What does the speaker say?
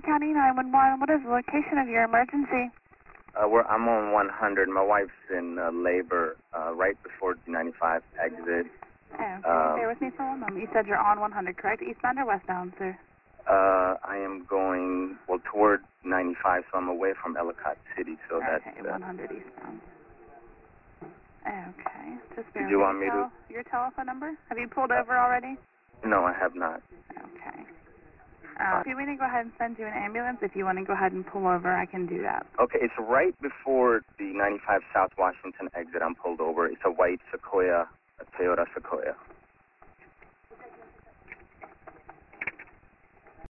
County 911. What is the location of your emergency? I'm on 100. My wife's in labor right before the 95 exit. Okay, bear with me for one moment. You said you're on 100, correct? Eastbound or westbound, sir? I am going, toward 95, so I'm away from Ellicott City, so okay, that's... 100 eastbound. Okay, just bear Did you with want me to... your telephone number? Have you pulled over already? No, I have not. Okay. If you want to go ahead and send you an ambulance, if you want to go ahead and pull over, I can do that. Okay, it's right before the 95 South Washington exit. I'm pulled over. It's a white Sequoia, a Toyota Sequoia.